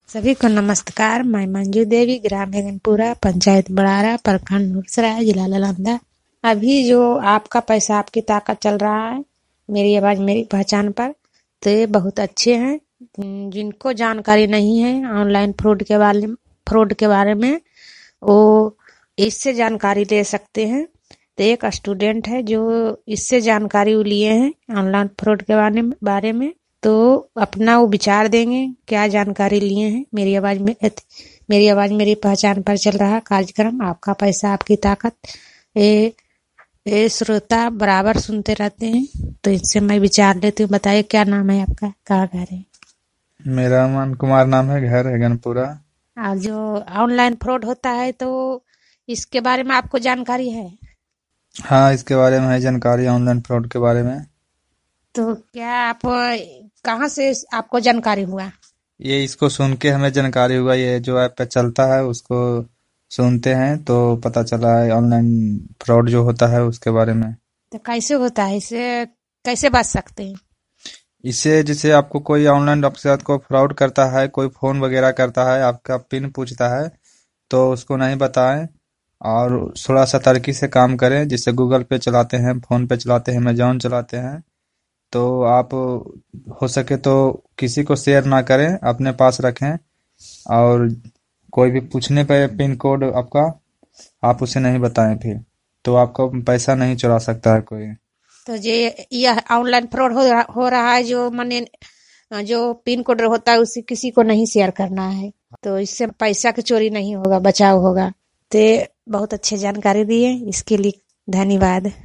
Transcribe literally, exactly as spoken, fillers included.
सभी को नमस्कार। मैं मंजू देवी, ग्राम हेगनपुरा, पंचायत बड़ारा, प्रखंड नूरसराय, जिला नालंदा। अभी जो आपका पैसा आपकी ताकत चल रहा है, मेरी आवाज मेरी पहचान पर, तो ये बहुत अच्छे हैं। जिनको जानकारी नहीं है ऑनलाइन फ्रॉड के बारे में फ्रॉड के बारे में वो इससे जानकारी ले सकते हैं। तो एक स्टूडेंट है जो इससे जानकारी लिए हैं ऑनलाइन फ्रॉड के बारे में बारे में तो अपना वो विचार देंगे क्या जानकारी लिए हैं। मेरी आवाज में मेरी आवाज मेरी पहचान पर चल रहा कार्यक्रम आपका पैसा आपकी ताकत, ये ये श्रोता बराबर सुनते रहते हैं, तो इससे मैं विचार लेती हूँ। बताइए क्या नाम है आपका, कहाँ घर है? मेरा अमन कुमार नाम है, घर हेगनपुरा। और जो ऑनलाइन फ्रॉड होता है तो इसके बारे में आपको जानकारी है? हाँ, इसके बारे में है जानकारी, ऑनलाइन फ्रॉड के बारे में। तो क्या आप कहाँ से आपको जानकारी हुआ? ये इसको सुन के हमें जानकारी हुआ, ये जो ऐप पे चलता है उसको सुनते हैं तो पता चला है ऑनलाइन फ्रॉड जो होता है उसके बारे में। तो कैसे होता है, इससे कैसे बच सकते हैं? इससे जैसे आपको कोई ऑनलाइन आपके साथ कोई फ्रॉड करता है, कोई फोन वगैरह करता है, आपका पिन पूछता है तो उसको नहीं बताएं और थोड़ा सतर्की से काम करें। जैसे गूगल पे चलाते हैं, फोन पे चलाते हैं, अमेजॉन चलाते हैं, तो आप हो सके तो किसी को शेयर ना करें, अपने पास रखें। और कोई भी पूछने पे पिन कोड आपका, आप उसे नहीं बताएं, फिर तो आपका पैसा नहीं चुरा सकता है कोई। तो ये यह ऑनलाइन फ्रॉड हो रहा हो रहा है, जो माने जो पिन कोड होता है उसे किसी को नहीं शेयर करना है, तो इससे पैसा की चोरी नहीं होगा, बचाव होगा। तो बहुत अच्छी जानकारी दी है, इसके लिए धन्यवाद।